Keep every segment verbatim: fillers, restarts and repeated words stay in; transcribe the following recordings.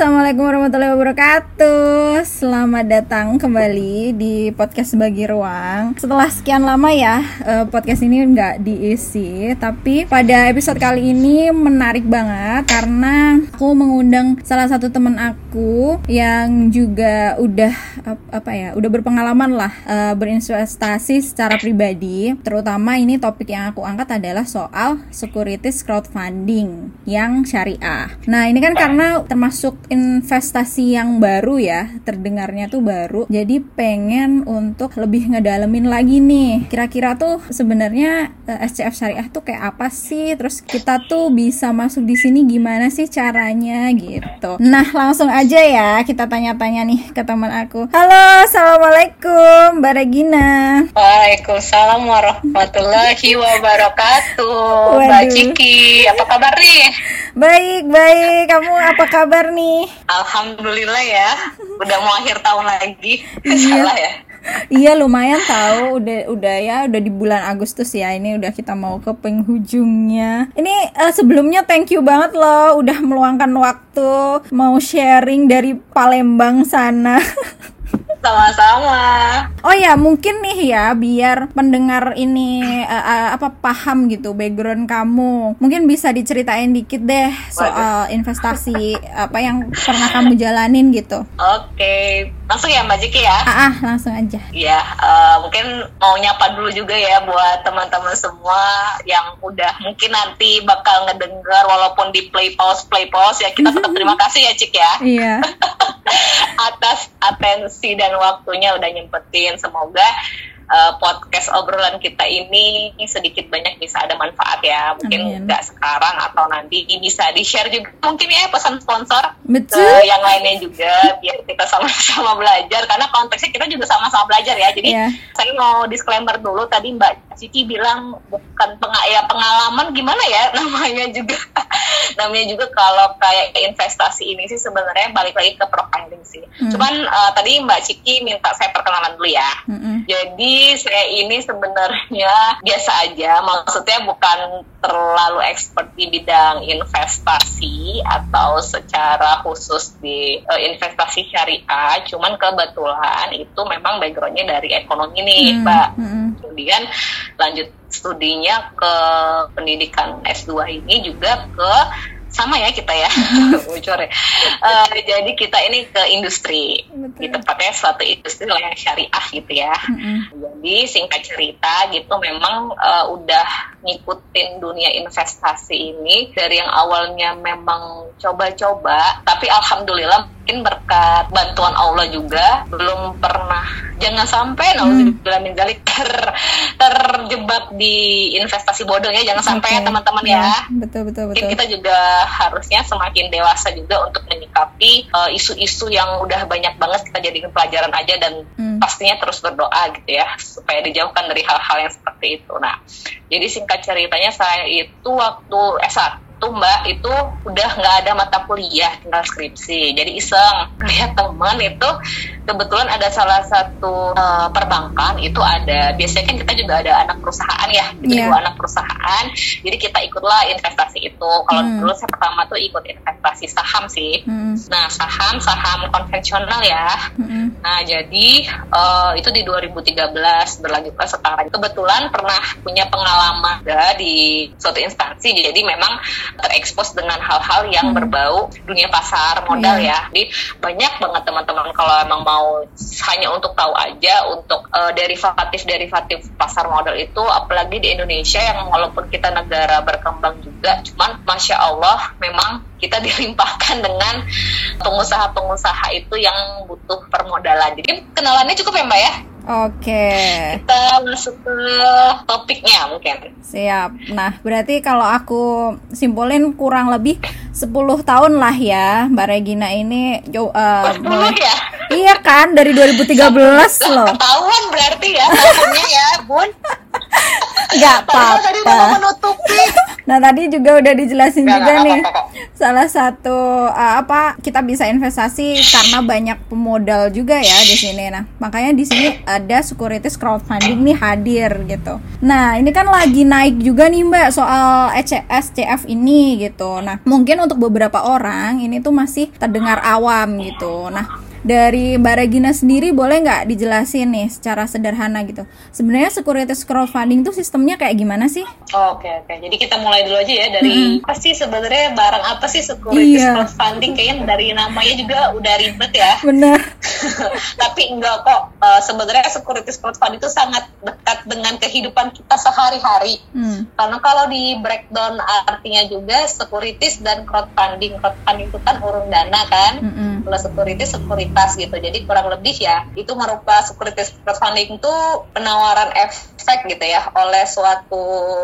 Assalamualaikum warahmatullahi wabarakatuh. Selamat datang kembali di podcast Bagi Ruang. Setelah sekian lama ya podcast ini nggak diisi, tapi pada episode kali ini menarik banget karena aku mengundang salah satu teman aku yang juga udah apa ya, udah berpengalaman lah berinvestasi secara pribadi. Terutama ini topik yang aku angkat adalah soal securities crowdfunding yang syariah. Nah ini kan karena termasuk investasi yang baru ya, terdengarnya tuh baru, jadi pengen untuk lebih ngedalemin lagi nih, kira-kira tuh sebenarnya S C F syariah tuh kayak apa sih, terus kita tuh bisa masuk di sini gimana sih caranya gitu. Nah langsung aja ya kita tanya-tanya nih ke teman aku. Halo, assalamualaikum Mbak Regina. Waalaikumsalam warahmatullahi wabarakatuh. Waduh. Mbak Ciki, apa kabar nih? Baik, baik. Kamu apa kabar nih? Alhamdulillah ya. Udah mau akhir tahun lagi. Iya. Salah ya? Iya lumayan tahu. Udah udah ya, udah di bulan Agustus ya. Ini udah kita mau ke penghujungnya. Ini uh, sebelumnya thank you banget loh udah meluangkan waktu mau sharing dari Palembang sana. Sama-sama. Oh ya, mungkin nih ya biar pendengar ini uh, uh, apa paham gitu background kamu. Mungkin bisa diceritain dikit deh soal Waduh. investasi apa yang pernah kamu jalanin gitu. Oke, langsung ya Mbak Ciki ya. Ah, ah langsung aja. Iya, uh, mungkin mau nyapa dulu juga ya buat teman-teman semua yang udah mungkin nanti bakal ngedengar walaupun di play pause play pause ya, kita tetap terima kasih ya Cik ya. Iya. Atas atensi dan waktunya udah nyempetin. Semoga uh, podcast obrolan kita ini sedikit banyak bisa ada manfaat ya. Mungkin nggak sekarang atau nanti bisa di-share juga mungkin ya pesan sponsor. Betul. Ke yang lainnya juga biar kita sama-sama belajar karena konteksnya kita juga sama-sama belajar ya. Jadi yeah. saya mau disclaimer dulu, tadi Mbak Cici bilang bukan peng- ya pengalaman gimana ya namanya juga. Namanya juga kalau kayak investasi ini sih sebenarnya balik lagi ke profiling sih. Hmm. Cuman uh, tadi Mbak Ciki minta saya perkenalan dulu ya. Hmm. Jadi saya ini sebenarnya biasa aja, maksudnya bukan terlalu expert di bidang investasi atau secara khusus di uh, investasi syariah. Cuman kebetulan itu memang backgroundnya dari ekonomi nih, hmm. Mbak. Hmm. Kemudian lanjut studinya ke pendidikan S dua ini juga ke sama ya kita ya, bocor ya. Uh, jadi kita ini ke industri, di tempatnya suatu industri yang syariah gitu ya. Mm-hmm. Jadi singkat cerita gitu, memang uh, udah ngikutin dunia investasi ini dari yang awalnya memang coba-coba, tapi alhamdulillah mungkin berkat bantuan Allah juga belum pernah, jangan sampai nauzubillah min dzalik ter terjebak di investasi bodoh ya, jangan sampai okay. ya teman-teman ya. ya. Betul betul betul. Mungkin kita juga harusnya semakin dewasa juga untuk menyikapi uh, isu-isu yang udah banyak banget kita jadikan pelajaran aja dan hmm. pastinya terus berdoa gitu ya supaya dijauhkan dari hal-hal yang seperti itu. Nah, jadi singkat ceritanya saya itu waktu S satu Mbak itu udah nggak ada mata kuliah, tinggal skripsi. Jadi iseng lihat teman itu kebetulan ada salah satu uh, perbankan itu ada, biasanya kan kita juga ada anak perusahaan ya, gitu yeah. dua anak perusahaan. Jadi kita ikutlah investasi itu. Kalau hmm. dulu saya pertama tuh ikut investasi saham sih. Hmm. Nah saham saham konvensional ya. Hmm. Nah jadi uh, itu di dua ribu tiga belas berlanjutlah sekarang. Kebetulan pernah punya pengalaman ya, di suatu instansi. Jadi memang terekspos dengan hal-hal yang hmm. berbau dunia pasar modal yeah. ya. Jadi banyak banget teman-teman kalau emang mau hanya untuk tahu aja untuk uh, derivatif-derivatif pasar modal itu, apalagi di Indonesia yang walaupun kita negara berkembang juga, cuman Masya Allah memang kita dilimpahkan dengan pengusaha-pengusaha itu yang butuh permodalan. Jadi kenalannya cukup ya Mbak ya? Oke. Kita masuk ke topiknya mungkin. Siap. Nah, berarti kalau aku simpulin kurang lebih sepuluh tahun lah ya Mbak Regina ini uh, sepuluh ya? Iya kan, dari dua ribu tiga belas loh. Ketahuan berarti ya tahunnya ya, Bun. Enggak apa-apa. Tadi udah mau menutupi. Nah, tadi juga udah dijelasin Gak, juga gak, nih. gak, gak, gak. salah satu uh, apa kita bisa investasi karena banyak pemodal juga ya di sini. Nah, makanya di sini ada securities crowdfunding nih hadir gitu. Nah, ini kan lagi naik juga nih Mbak soal S C F ini gitu. Nah, mungkin untuk beberapa orang ini tuh masih terdengar awam gitu. Nah, dari Mbak Regina sendiri boleh nggak dijelasin nih secara sederhana gitu. Sebenarnya securities crowdfunding itu sistemnya kayak gimana sih? Oh, oke okay, oke. Okay. Jadi kita mulai dulu aja ya dari mm-hmm. apa sih sebenarnya barang apa sih securities iya. crowdfunding? Kayaknya dari namanya juga udah ribet ya. Benar. Tapi enggak kok. Uh, sebenarnya securities crowdfunding itu sangat dekat dengan kehidupan kita sehari-hari. Hmm. Karena kalau di breakdown artinya juga securities dan crowdfunding. Crowdfunding itu kan urun dana kan. Mm-hmm. Kalau securities sekuritas gitu. Jadi kurang lebih ya itu merupakan securities crowdfunding itu penawaran efek gitu ya oleh suatu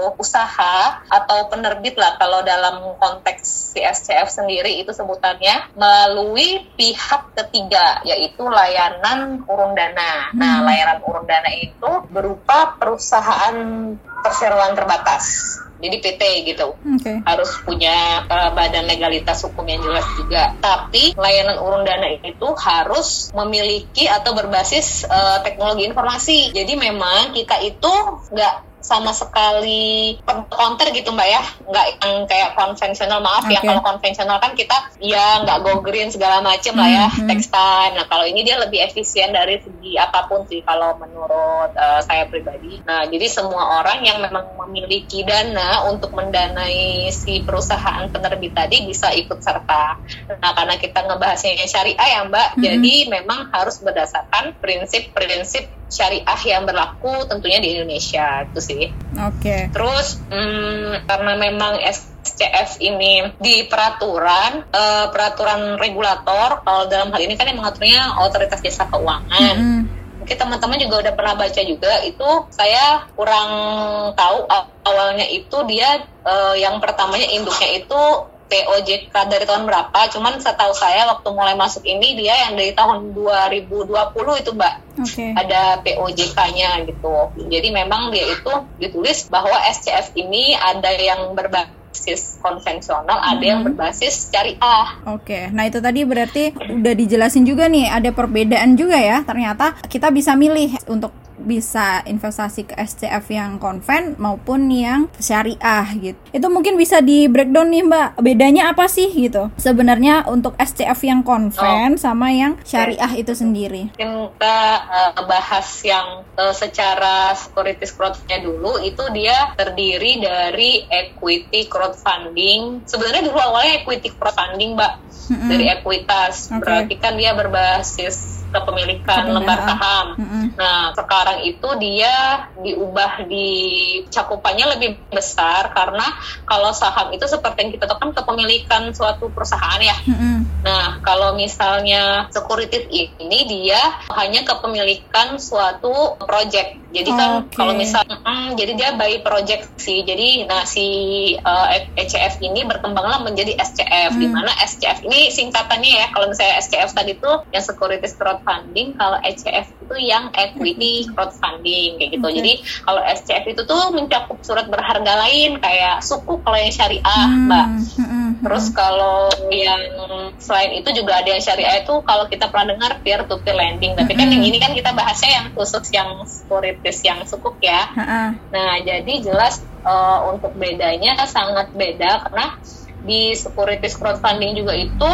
usaha atau penerbit lah kalau dalam konteks si S C F sendiri itu sebutannya melalui pihak ketiga yaitu layanan urun dana. Hmm. Nah, layanan urun dana itu berupa perusahaan perseroan terbatas. Jadi P T gitu, okay. Harus punya uh, badan legalitas hukum yang jelas juga. Tapi layanan urun dana itu harus memiliki atau berbasis uh, teknologi informasi. Jadi memang kita itu nggak sama sekali per counter gitu Mbak ya, nggak yang kayak konvensional, maaf okay. Ya kalau konvensional kan kita ya nggak go green segala macem lah ya, mm-hmm. text time. Nah kalau ini dia lebih efisien dari segi apapun sih kalau menurut uh, saya pribadi. Nah jadi semua orang yang memang memiliki dana untuk mendanai si perusahaan penerbit tadi bisa ikut serta. Nah karena kita ngebahasnya syariah ya Mbak, mm-hmm. jadi memang harus berdasarkan prinsip-prinsip syariah yang berlaku tentunya di Indonesia itu sih. Oke. Okay. Terus hmm, karena memang S C F ini di peraturan uh, peraturan regulator, kalau dalam hal ini kan yang mengaturnya Otoritas Jasa Keuangan. Mm-hmm. Mungkin teman-teman juga udah pernah baca juga itu. Saya kurang tahu awalnya itu dia uh, yang pertamanya induknya itu P O J K dari tahun berapa, cuman setahu saya waktu mulai masuk ini dia yang dari tahun dua ribu dua puluh itu Mbak, okay. Ada P O J K-nya gitu. Jadi memang dia itu ditulis bahwa S C F ini ada yang berbasis konvensional, hmm. ada yang berbasis syariah. Oke, okay. Nah itu tadi berarti udah dijelasin juga nih, ada perbedaan juga ya, ternyata kita bisa milih untuk bisa investasi ke S C F yang konven maupun yang syariah gitu. Itu mungkin bisa di breakdown nih Mbak, bedanya apa sih gitu sebenarnya untuk S C F yang konven oh. sama yang syariah itu sendiri. Mungkin kita uh, bahas yang uh, secara securities crowdfunding dulu. Itu dia terdiri dari equity crowdfunding. Sebenarnya dulu awalnya equity crowdfunding Mbak, mm-hmm. dari ekuitas, okay. Berarti kan dia berbasis kepemilikan lembar saham. Mm-hmm. Nah, sekarang itu dia diubah di cakupannya lebih besar karena kalau saham itu seperti yang kita tahu kan kepemilikan suatu perusahaan ya. Mm-hmm. Nah, kalau misalnya securities ini dia hanya kepemilikan suatu project. Jadi kan okay. kalau misalnya mm, jadi dia by project sih. Jadi nah si uh, E C F ini berkembanglah menjadi S C F, mm. di mana S C F ini singkatannya ya. Kalau misalnya S C F tadi itu yang securities crowdfunding, kalau E C F itu yang equity crowdfunding kayak gitu. Okay. Jadi kalau S C F itu tuh mencakup surat berharga lain kayak sukuk kalau yang syariah, mm. Mbak. Mm-hmm. Terus kalau yang selain itu juga ada yang syariah itu kalau kita pernah dengar peer to peer lending. Tapi mm-hmm. kan yang ini kan kita bahasnya yang khusus yang securities yang sukuk ya. Mm-hmm. Nah, jadi jelas uh, untuk bedanya sangat beda karena di securities crowdfunding juga itu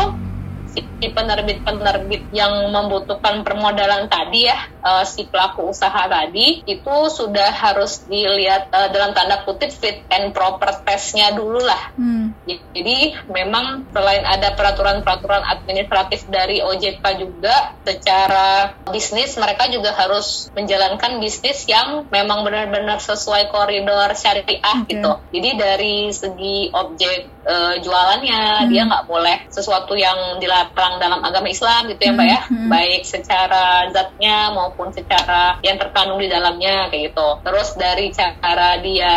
si penerbit-penerbit yang membutuhkan permodalan tadi ya, uh, si pelaku usaha tadi itu sudah harus dilihat uh, dalam tanda kutip fit and proper test-nya dulu lah. Hmm. Jadi memang selain ada peraturan-peraturan administratif dari O J K juga, secara bisnis mereka juga harus menjalankan bisnis yang memang benar-benar sesuai koridor syariah okay. gitu. Jadi dari segi objek uh, jualannya hmm. dia nggak boleh sesuatu yang dilarang dalam agama Islam gitu ya Mbak ya, hmm. baik secara zatnya maupun secara yang terkandung di dalamnya kayak gitu. Terus dari cara dia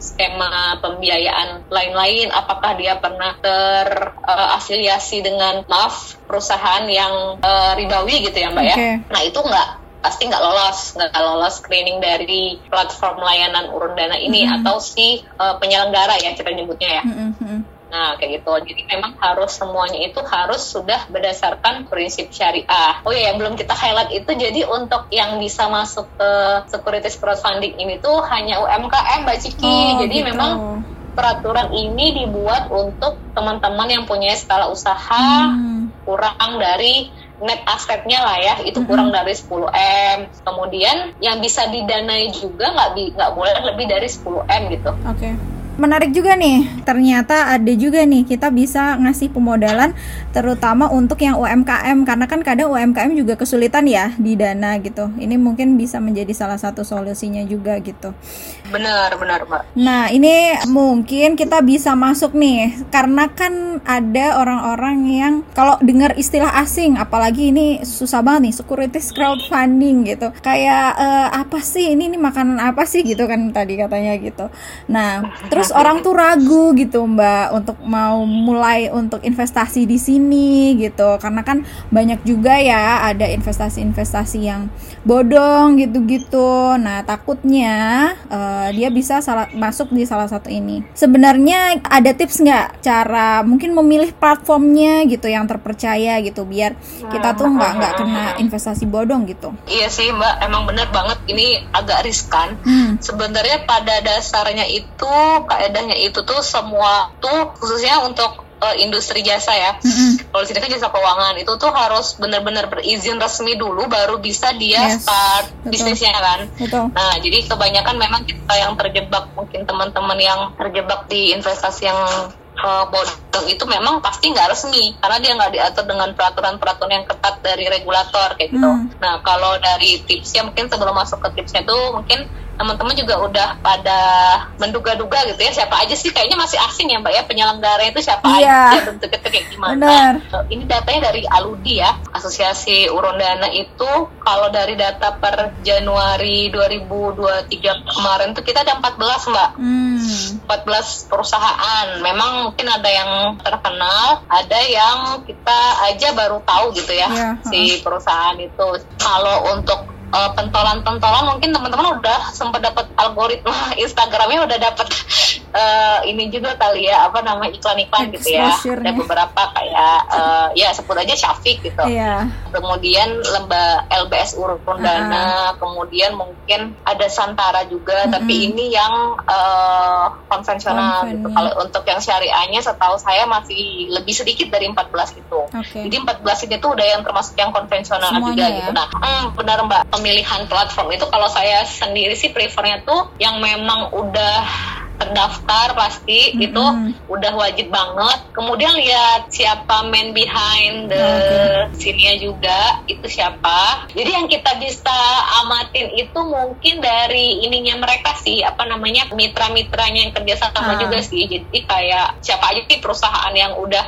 skema pembiayaan lain-lain, apakah dia pernah terafiliasi uh, dengan maaf perusahaan yang uh, ribawi gitu ya Mbak okay. ya. Nah itu nggak pasti nggak lolos, nggak lolos screening dari platform layanan urun dana ini mm-hmm. atau si uh, penyelenggara ya kita nyebutnya ya. Mm-hmm. Nah, kayak gitu. Jadi memang harus semuanya itu harus sudah berdasarkan prinsip syariah. Oh ya, yang belum kita highlight itu, jadi untuk yang bisa masuk ke securities crowdfunding ini tuh hanya U M K M, Mbak Ciki. Oh, jadi gitu. Memang peraturan ini dibuat untuk teman-teman yang punya skala usaha hmm. kurang dari net asetnya lah ya, itu kurang mm-hmm. dari sepuluh M. Kemudian yang bisa didanai juga nggak nggak boleh lebih dari sepuluh M gitu. Oke. Okay. Menarik juga nih, ternyata ada juga nih kita bisa ngasih pemodalan terutama untuk yang U M K M, karena kan kadang U M K M juga kesulitan ya di dana gitu. Ini mungkin bisa menjadi salah satu solusinya juga gitu. Benar, benar Mbak. Nah ini mungkin kita bisa masuk nih, karena kan ada orang-orang yang kalau dengar istilah asing, apalagi ini susah banget nih, securities crowdfunding gitu. Kayak uh, apa sih ini, ini makanan apa sih gitu kan tadi katanya gitu. Nah terus Terus orang tuh ragu gitu Mbak untuk mau mulai untuk investasi di sini gitu, karena kan banyak juga ya ada investasi-investasi yang bodong gitu-gitu. Nah takutnya uh, dia bisa salah, masuk di salah satu ini. Sebenarnya ada tips nggak cara mungkin memilih platformnya gitu yang terpercaya gitu, biar kita tuh nggak nggak kena investasi bodong gitu? Iya sih Mbak, emang bener banget ini agak riskan. Hmm. Sebenarnya pada dasarnya itu kaedahnya itu tuh semua tuh khususnya untuk uh, industri jasa ya. Mm-hmm. Kalau di sini kan jasa keuangan itu tuh harus benar-benar berizin resmi dulu baru bisa dia yes. start Betul. bisnisnya kan. Betul. Nah jadi kebanyakan memang kita yang terjebak, mungkin teman-teman yang terjebak di investasi yang uh, bodong itu memang pasti nggak resmi karena dia nggak diatur dengan peraturan-peraturan yang ketat dari regulator kayak gitu. Mm. Nah kalau dari tipsnya mungkin sebelum masuk ke tipsnya tuh mungkin teman-teman juga udah pada menduga-duga gitu ya, siapa aja sih, kayaknya masih asing ya Mbak ya penyelenggara itu siapa yeah. aja, bentuknya kayak gimana. Bener. Ini datanya dari Aludi ya, Asosiasi Urun Dana itu kalau dari data per Januari dua ribu dua puluh tiga kemarin tuh kita ada empat belas Mbak. Hmm. empat belas perusahaan. Memang mungkin ada yang terkenal, ada yang kita aja baru tahu gitu ya, yeah. si perusahaan itu. Kalau untuk Uh, pentolan-pentolan mungkin teman-teman udah sempat dapat algoritma Instagramnya, udah dapat uh, ini juga kali ya, apa nama iklan-iklan gitu ya. Ada beberapa kayak uh, ya sebut aja Syafiq gitu. Yeah. Kemudian lemba L B S Urun Dana, uh-huh. kemudian mungkin ada Santara juga, mm-hmm. tapi ini yang uh, konvensional Konven, gitu. Ya. Kalau untuk yang syariahnya setahu saya masih lebih sedikit dari empat belas itu. Okay. Jadi empat belas ini tuh udah yang termasuk yang konvensional semuanya juga ya? Gitu. Nah, hmm, benar Mbak. Pemilihan platform itu kalau saya sendiri sih prefernya tuh yang memang udah terdaftar pasti, mm-hmm. itu udah wajib banget. Kemudian lihat siapa man behind the okay. scene-nya juga, itu siapa. Jadi yang kita bisa amatin itu mungkin dari ininya mereka sih, apa namanya, mitra-mitranya yang kerja sama ah. juga sih. Jadi kayak siapa aja sih perusahaan yang udah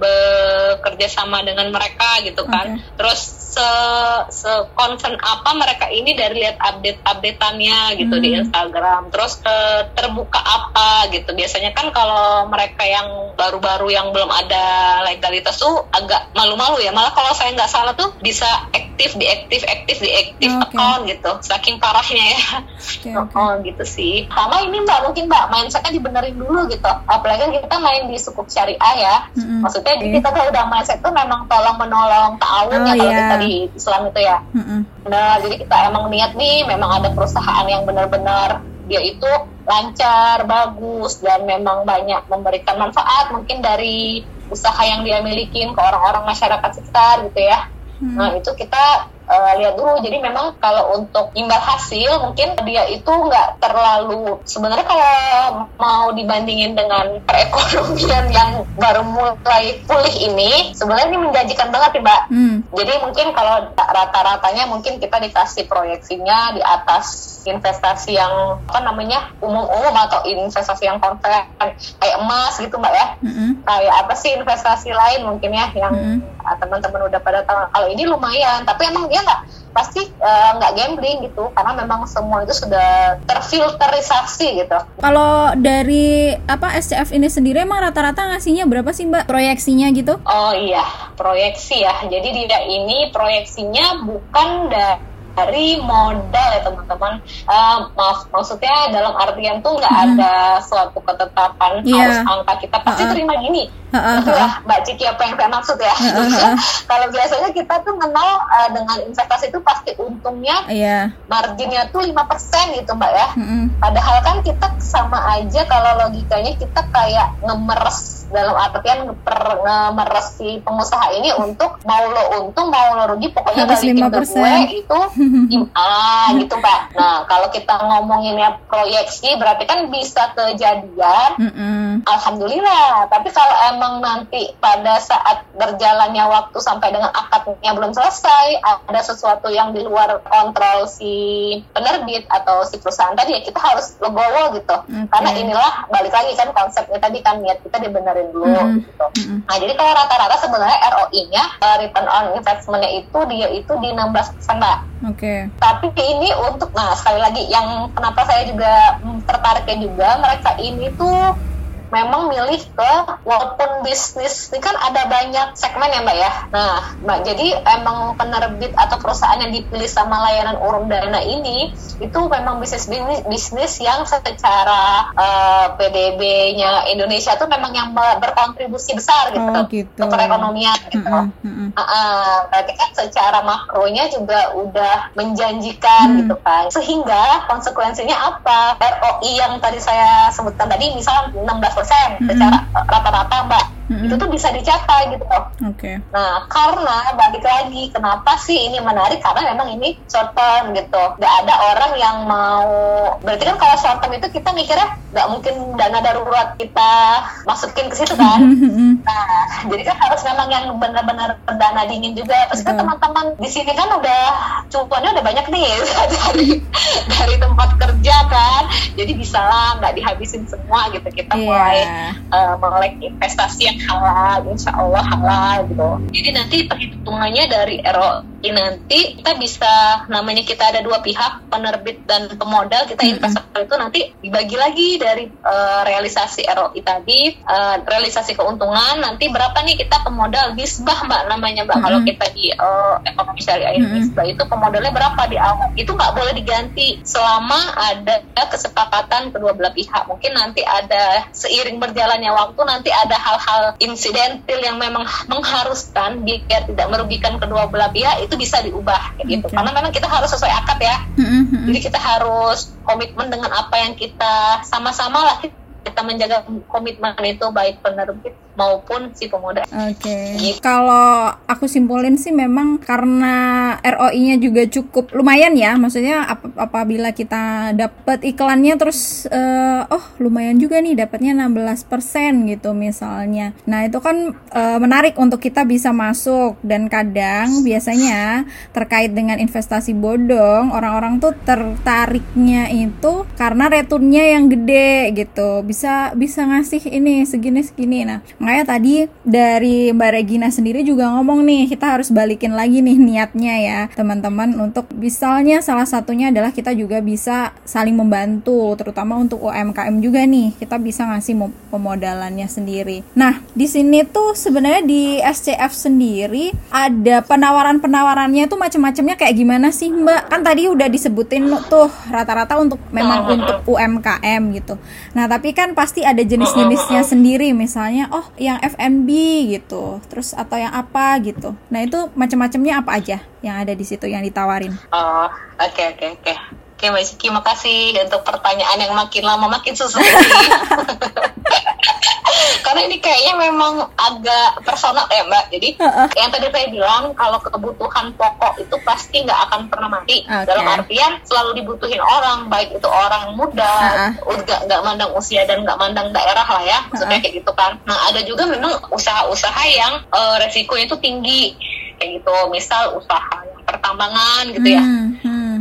bekerja sama dengan mereka gitu kan. Okay. Terus se se concern apa mereka ini dari lihat update-updateannya gitu hmm. di Instagram. Terus uh, terbuka apa gitu. Biasanya kan kalau mereka yang baru-baru yang belum ada legalitas tuh agak malu-malu ya. Malah kalau saya nggak salah tuh bisa aktif, diaktif, aktif, diaktif oh, okay. account gitu. Saking parahnya ya. Okay, okay. Oh gitu sih. Sama ini Mbak, mungkin Mbak mindsetnya dibenerin dulu gitu. Apalagi kita main di sukuk syariah ya. Mm-hmm. Maksudnya okay. kita tuh udah mindset tuh memang tolong menolong ta'awun oh, ya kalau yeah. kita di Islam itu ya. Mm-hmm. Nah jadi kita emang niat nih memang ada perusahaan yang benar-benar dia itu lancar, bagus, dan memang banyak memberikan manfaat mungkin dari usaha yang dia milikin ke orang-orang masyarakat sekitar gitu ya. Hmm. Nah itu kita uh, lihat dulu. Jadi memang kalau untuk imbal hasil mungkin dia itu nggak terlalu, sebenarnya kalau mau dibandingin dengan perekonomian yang baru mulai pulih ini, sebenarnya ini menjanjikan banget ya Mbak. Hmm. Jadi mungkin kalau rata-ratanya mungkin kita dikasih proyeksinya di atas investasi yang apa namanya umum-umum atau investasi yang konven kayak emas gitu Mbak ya. Mm-hmm. Kayak apa sih investasi lain mungkin ya yang mm-hmm. teman-teman udah pada tahu. Kalau ini lumayan, tapi emang dia nggak pasti nggak uh, gambling gitu karena memang semua itu sudah terfilterisasi gitu. Kalau dari apa S C F ini sendiri emang rata-rata ngasihnya berapa sih Mbak proyeksinya gitu? Oh iya proyeksi ya. Jadi dia ini proyeksinya bukan dari dari modal ya teman-teman. Uh, maaf, maksudnya dalam artian tuh nggak hmm. ada suatu ketetapan yeah. harus angka kita pasti uh-uh. terima gini. Uh-uh. Itu ya Mbak Ciki apa yang saya maksud ya. Uh-uh. Kalau biasanya kita tuh kenal uh, dengan investasi itu pasti untungnya yeah. marginnya tuh lima persen gitu Mbak ya. Uh-uh. Padahal kan kita sama aja kalau logikanya kita kayak ngemeres, dalam artian ngeper, ngemeres si pengusaha ini untuk mau lo untung mau lo rugi pokoknya balikin ke gue itu ah gitu Pak. Nah kalau kita ngomonginnya proyeksi berarti kan bisa kejadian. Mm-mm. Alhamdulillah. Tapi kalau emang nanti pada saat berjalannya waktu sampai dengan akadnya belum selesai ada sesuatu yang di luar kontrol si penerbit atau si perusahaan tadi ya kita harus legowo gitu. Okay. Karena inilah balik lagi kan konsepnya tadi kan niat kita dibenerin dulu mm-hmm. gitu. Mm-hmm. Nah jadi kalau rata-rata sebenarnya R O I-nya uh, return on investment-nya itu dia itu di enam belas persen Mbak. Oke. Okay. Tapi ini untuk nah sekali lagi yang kenapa saya juga tertariknya juga mereka ini tuh memang milih ke walaupun bisnis ini kan ada banyak segmen ya Mbak ya. Nah Mbak jadi emang penerbit atau perusahaan yang dipilih sama layanan urun dana ini itu memang bisnis bisnis yang secara uh, P D B-nya Indonesia tuh memang yang berkontribusi besar gitu, oh, gitu. Ke perekonomian gitu. Mm-hmm. Mm-hmm. Uh-uh, berarti kan secara makronya juga udah menjanjikan mm. gitu kan. Sehingga konsekuensinya apa? R O I yang tadi saya sebutkan tadi misalnya enam belas persen mm-hmm. secara rata-rata Mbak mm-hmm. itu tuh bisa dicapai gitu loh. Oke. Okay. Nah karena balik lagi kenapa sih ini menarik karena memang ini short term gitu. Gak ada orang yang mau berarti kan kalau short term itu kita mikirnya gak mungkin dana darurat kita masukin ke situ kan. Mm-hmm. Nah jadi kan harus memang yang benar-benar dana dingin juga. Terus kan teman-teman di sini kan udah cuannya udah banyak nih dari dari tempat kerja kan. Jadi bisa lah nggak dihabisin semua gitu kita yeah. mulai uh, melek investasi yang halal, insya Allah halal gitu. Jadi nanti perhitungannya dari R O I nanti kita bisa namanya kita ada dua pihak penerbit dan pemodal kita mm-hmm. investor itu nanti dibagi lagi dari uh, realisasi R O I tadi uh, realisasi keuntungan nanti berapa nih kita pemodal nisbah Mbak namanya Mbak mm-hmm. kalau kita di uh, ekonomi syariah mm-hmm. nisbah itu pemodalnya berapa di awal itu nggak boleh diganti selama ada kesepakatan kedua belah pihak. Mungkin nanti ada seiring berjalannya waktu nanti ada hal-hal insidentil yang memang mengharuskan biar tidak merugikan kedua belah pihak itu bisa diubah kayak gitu. Okay. Karena memang kita harus sesuai akad ya. Mm-hmm. Jadi kita harus komitmen dengan apa yang kita sama-sama lah kita menjaga komitmen itu baik penerbit maupun si pemodal. Oke. Okay. Gitu. Kalau aku simpulin sih memang karena R O I-nya juga cukup lumayan ya, maksudnya ap- apabila kita dapat iklannya terus uh, oh lumayan juga nih dapatnya enam belas persen gitu misalnya. Nah, itu kan uh, menarik untuk kita bisa masuk dan kadang biasanya terkait dengan investasi bodong, orang-orang tuh tertariknya itu karena returnnya yang gede gitu. Bisa bisa ngasih ini segini-segini. Nah, makanya tadi dari Mbak Regina sendiri juga ngomong nih, kita harus balikin lagi nih niatnya ya teman-teman untuk misalnya salah satunya adalah kita juga bisa saling membantu, terutama untuk U M K M juga nih, kita bisa ngasih pemodalannya sendiri. Nah, di sini tuh sebenarnya di S C F sendiri ada penawaran-penawarannya tuh macam-macamnya kayak gimana sih Mbak? Kan tadi udah disebutin tuh rata-rata untuk memang untuk U M K M gitu. Nah, tapi kan pasti ada jenis-jenisnya sendiri, misalnya oh yang F and B gitu, terus atau yang apa gitu. Nah itu macam-macamnya apa aja yang ada di situ yang ditawarin? Oh oke okay, oke okay, oke. Okay. Oke Mbak Ciki, makasih untuk pertanyaan yang makin lama makin susah. Karena ini kayaknya memang agak personal ya Mbak. Jadi uh-uh. yang tadi saya bilang kalau kebutuhan pokok itu pasti nggak akan pernah mati. Okay. Dalam artian selalu dibutuhin orang, baik itu orang muda, nggak uh-uh. nggak mandang usia dan nggak mandang daerah lah ya. Maksudnya uh-uh. kayak gitu kan. Nah ada juga memang usaha-usaha yang uh, resikonya itu tinggi kayak gitu. Misal usaha yang pertambangan gitu ya. Hmm, hmm.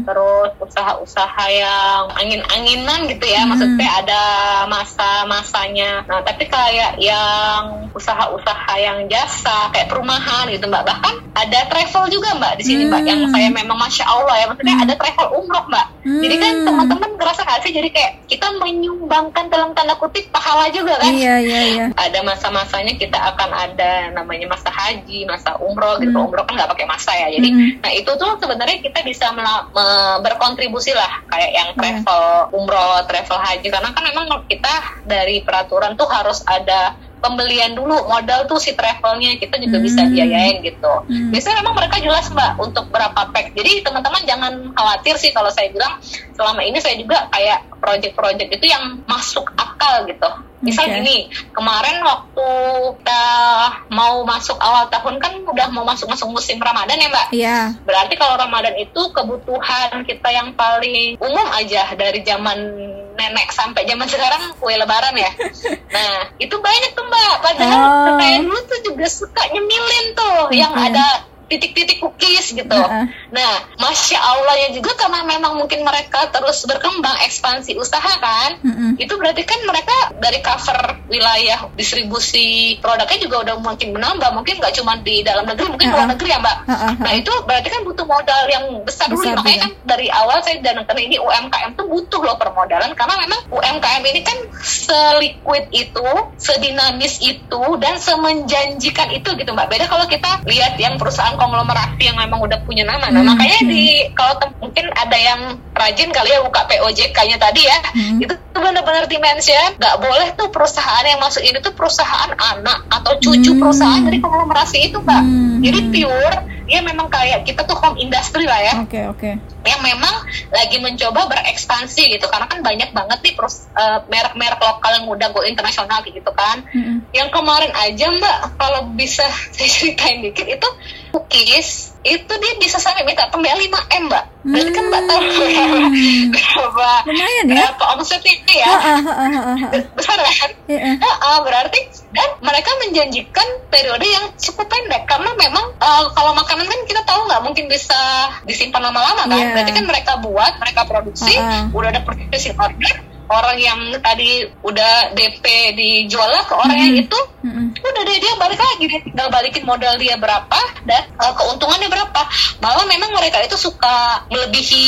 terus usaha-usaha yang angin-anginan gitu ya, hmm. maksudnya ada masa-masanya. Nah tapi kayak yang usaha-usaha yang jasa kayak perumahan gitu Mbak, bahkan ada travel juga Mbak di sini hmm. Mbak, yang saya memang masya Allah ya, maksudnya hmm. ada travel umroh Mbak. Hmm. Jadi kan teman-teman ngerasa nggak sih, jadi kayak kita menyumbangkan dalam tanda kutip pahala juga kan. Iya iya iya. Ada masa-masanya kita akan ada namanya masa haji, masa umroh gitu. Hmm. Umroh kan nggak pakai masa ya. Jadi hmm. nah itu tuh sebenarnya kita bisa mela- me- berkontribusi lah kayak yang travel hmm. umroh, travel haji, karena kan memang kita dari peraturan tuh harus ada pembelian dulu modal tuh si travelnya, kita juga hmm. bisa biayain gitu. Hmm. Biasanya memang mereka jelas Mbak untuk berapa pack. Jadi teman-teman jangan khawatir sih kalau saya bilang, selama ini saya juga kayak project-project itu yang masuk akal gitu. Misal okay. gini, kemarin waktu kita mau masuk awal tahun kan udah mau masuk-masuk musim Ramadan ya Mbak? Iya. Yeah. Berarti kalau Ramadan itu kebutuhan kita yang paling umum aja dari zaman nenek sampai zaman sekarang kue lebaran ya. Nah itu banyak tuh Mbak, padahal oh. saya dulu tuh juga suka nyemilin tuh okay. yang ada titik-titik cookies gitu. Uh-uh. Nah, masya Allah ya juga karena memang mungkin mereka terus berkembang ekspansi usaha kan, uh-uh. itu berarti kan mereka dari cover wilayah distribusi produknya juga udah makin menambah, mungkin nggak cuma di dalam negeri, mungkin uh-uh. luar negeri ya Mbak. Uh-uh. Nah itu berarti kan butuh modal yang besar, besar dulu, makanya kan dari awal saya danangkan ini U M K M tuh butuh loh permodalan, karena memang U M K M ini kan seliquid itu, sedinamis itu, dan semenjanjikan itu gitu Mbak. Beda kalau kita lihat yang perusahaan konglomerasi yang memang udah punya nama. Nah, hmm. makanya di kalau tem- mungkin ada yang rajin kali ya buka P O J K-nya tadi ya, hmm. itu benar-benar dimention, nggak boleh tuh perusahaan yang masuk ini tuh perusahaan anak atau cucu hmm. perusahaan dari konglomerasi itu Mbak. Hmm. Jadi pure, dia memang kayak kita tuh home industry lah ya. Oke okay, oke. Okay. Yang memang lagi mencoba berekspansi gitu, karena kan banyak banget nih perus- uh, merek-merek lokal yang udah go internasional gitu kan. Hmm. Yang kemarin aja Mbak, kalau bisa saya ceritain dikit, itu cookies itu dia bisa sampai minta pembelian lima M Mbak. Berarti kan Mbak tahu ya berapa, lumayan ya, berapa omsetnya ya. Ha, ha, ha, ha, ha. Besar kan? Yeah. Ha, ha, berarti dan mereka menjanjikan periode yang cukup pendek, karena memang uh, kalau makanan kan kita tahu nggak mungkin bisa disimpan lama-lama kan. Yeah. Berarti kan mereka buat, mereka produksi, ha, ha. udah ada purchasing order, orang yang tadi udah D P dijual lah ke orang mm-hmm. yang itu, mm-hmm. udah deh dia balik lagi, dia tinggal balikin modal dia berapa dan uh, keuntungannya berapa. Malah memang mereka itu suka melebihi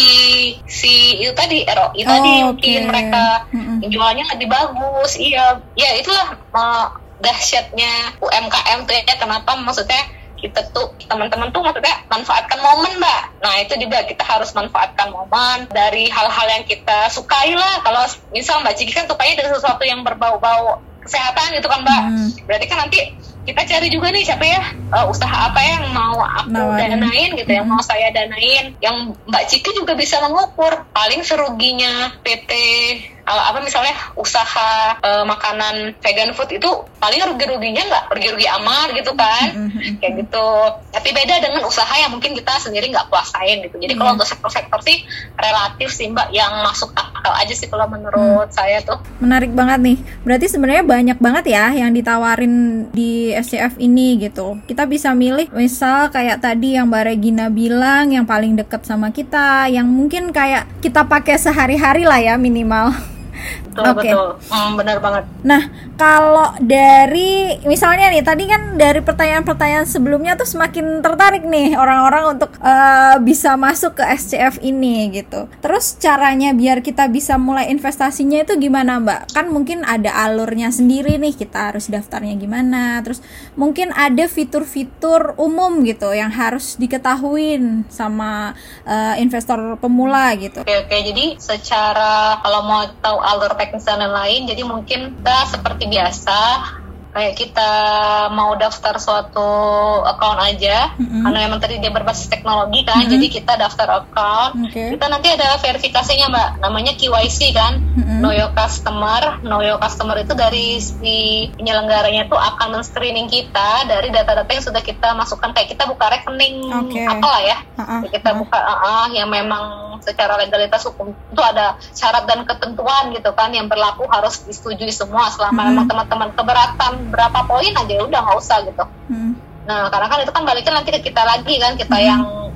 si itu tadi R O I oh, tadi okay. mungkin mereka mm-hmm. jualnya lebih bagus. Iya, ya itulah uh, dahsyatnya U M K M tuh ya. Kenapa maksudnya kita tuh teman-teman tuh maksudnya manfaatkan momen Mbak. Nah itu juga kita harus manfaatkan momen dari hal-hal yang kita sukai lah. Kalau misal Mbak Ciki kan sukanya dengan sesuatu yang berbau-bau kesehatan gitu kan Mbak. Hmm. Berarti kan nanti kita cari juga nih siapa ya uh, usaha apa yang mau aku Nawarin. danain gitu, hmm. yang mau saya danain, yang Mbak Ciki juga bisa mengukur paling seruginya P T uh, apa misalnya usaha uh, makanan vegan food itu paling rugi-ruginya nggak rugi-rugi amat gitu kan, hmm. kayak gitu. Tapi beda dengan usaha yang mungkin kita sendiri nggak kuasain gitu. Jadi hmm. kalau untuk sektor-sektor sih relatif sih Mbak, yang masuk akal aja sih kalau menurut hmm. saya tuh. Menarik banget nih. Berarti sebenarnya banyak banget ya yang ditawarin di S C F ini gitu. Kita bisa milih misal kayak tadi yang Mbak Regina bilang, yang paling deket sama kita, yang mungkin kayak kita pakai sehari-hari lah ya minimal. Betul, okay. betul. Hmm, benar banget. Nah, kalau dari misalnya nih, tadi kan dari pertanyaan-pertanyaan sebelumnya tuh semakin tertarik nih orang-orang untuk uh, bisa masuk ke S C F ini gitu. Terus caranya biar kita bisa mulai investasinya itu gimana Mbak? Kan mungkin ada alurnya sendiri nih, kita harus daftarnya gimana. Terus mungkin ada fitur-fitur umum gitu yang harus diketahuin sama uh, investor pemula gitu. Oke, oke. Jadi secara kalau mau tahu alur teknis dan lain-lain, jadi mungkin kita seperti biasa kayak kita mau daftar suatu account aja, mm-hmm. karena memang tadi dia berbasis teknologi kan, mm-hmm. jadi kita daftar account, okay. kita nanti ada verifikasinya Mbak, namanya Q Y C kan, mm-hmm. Know Your Customer. Know Your Customer itu dari si penyelenggaranya tuh akan men-screening kita dari data-data yang sudah kita masukkan, kayak kita buka rekening okay. apalah ya, uh-uh. kita uh-uh. buka uh-uh, yang memang secara legalitas hukum itu ada syarat dan ketentuan gitu kan, yang berlaku harus disetujui semua. Selama mm-hmm. memang teman-teman keberatan berapa poin aja udah nggak usah gitu. Mm-hmm. Nah karena kan itu kan baliknya nanti ke kita lagi kan, kita mm-hmm. yang